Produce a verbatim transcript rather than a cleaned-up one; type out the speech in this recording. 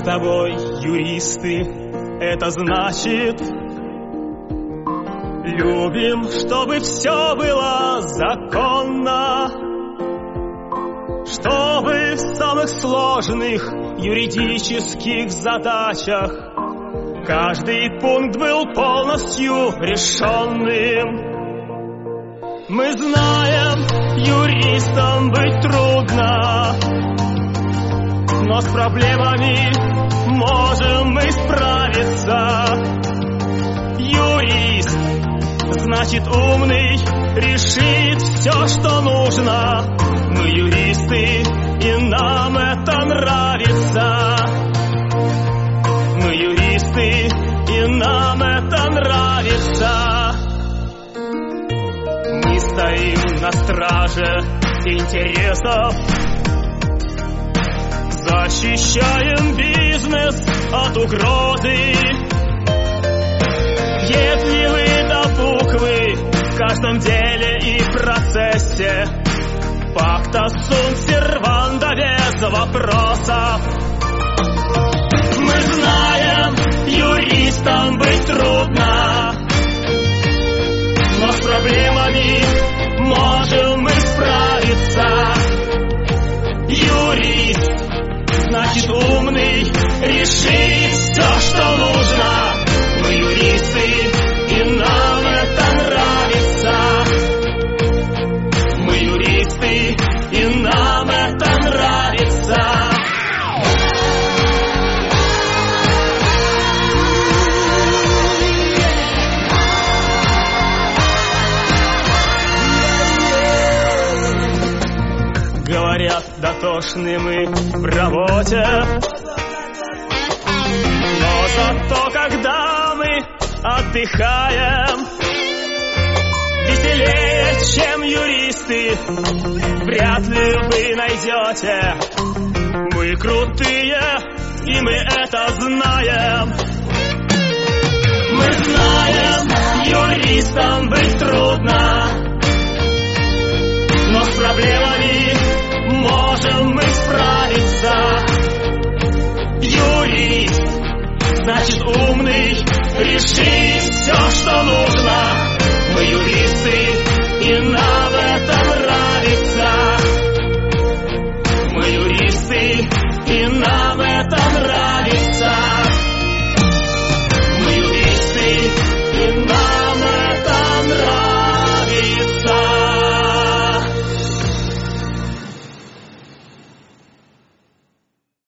с тобой юристы, это значит любим, чтобы все было законно, чтобы в самых сложных юридических задачах каждый пункт был полностью решенным. Мы знаем, юристам быть трудно, но с проблемами можем мы справиться. Юрист, значит умный, решит все, что нужно. Мы юристы, и нам это нравится. Мы юристы, и нам это нравится. Мы стоим на страже интересов, защищаем бизнес от угрозы. Если вы до буквы в каждом деле и процессе пакта сунт серванда без вопросов. Мы знаем, юристам быть трудно, но с проблемами можем мы справиться. Юрист, значит умный, решит все, что нужно. Мы юристы, и нам это нравится. Мы юристы, и нам это нравится. Говорят, дотошны мы в работе, но зато когда мы отдыхаем, веселее, чем юристы, вряд ли вы найдете. Мы крутые, и мы это знаем. Мы знаем, юристам быть трудно, но с проблемами можем мы справиться. Юрист, значит умный, решит все,